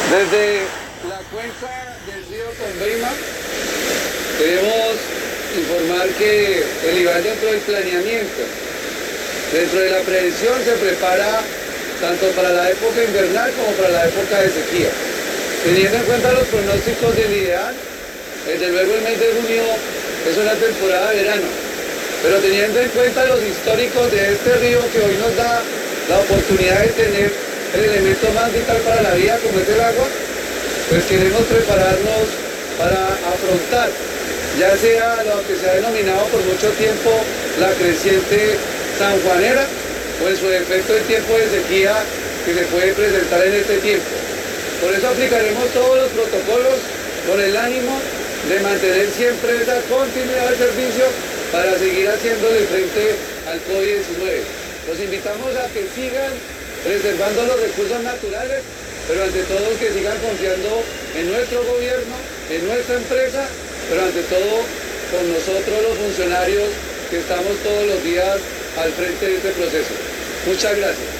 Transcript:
Desde la cuenca del río Conveima queremos informar que el IVAL dentro del planeamiento, dentro de la prevención se prepara tanto para la época invernal como para la época de sequía. Teniendo en cuenta los pronósticos del IDEAL, desde luego el mes de junio es una temporada de verano, pero teniendo en cuenta los históricos de este río que hoy nos da la oportunidad de tener el elemento más vital para la vida como es el agua, pues queremos prepararnos para afrontar ya sea lo que se ha denominado por mucho tiempo la creciente sanjuanera o en su defecto el tiempo de sequía que se puede presentar en este tiempo. Por eso aplicaremos todos los protocolos con el ánimo de mantener siempre esa continuidad de servicio para seguir haciéndole frente al COVID-19. Los invitamos a que sigan preservando los recursos naturales, pero ante todo que sigan confiando en nuestro gobierno, en nuestra empresa, pero ante todo con nosotros los funcionarios que estamos todos los días al frente de este proceso. Muchas gracias.